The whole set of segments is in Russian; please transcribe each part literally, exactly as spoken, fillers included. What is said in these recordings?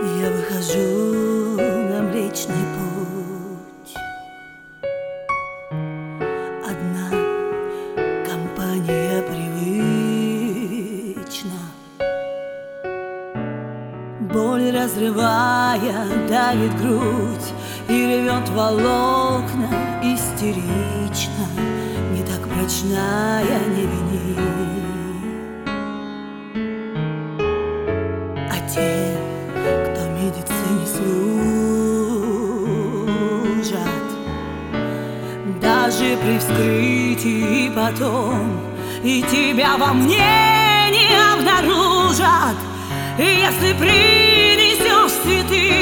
Я выхожу на Млечный Путь. Одна компания привычна, боль разрывая давит грудь и рвет волокна истерично. Не так прочная, не вини, а те, кто медицине служат, даже при вскрытии потом и тебя во мне не обнаружат. И если принесешь цветы,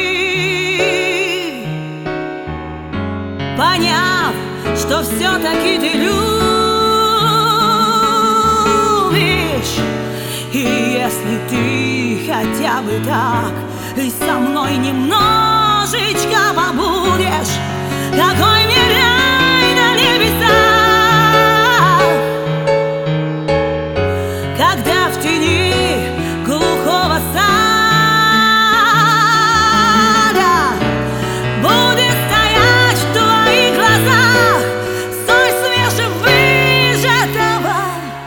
поняв, что все-таки ты любишь, и если ты хотя бы так и со мной немножечко побудешь, какой мне рай на небесах, когда в тени глухого сада будет стоять в твоих глазах соль свежевыжатого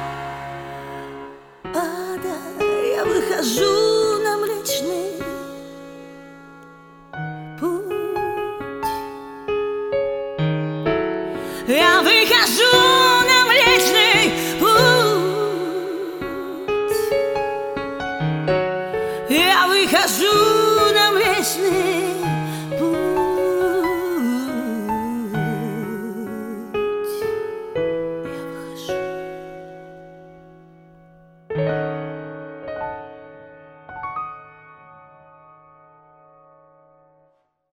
ада. Я выхожу на Млечный Путь. Я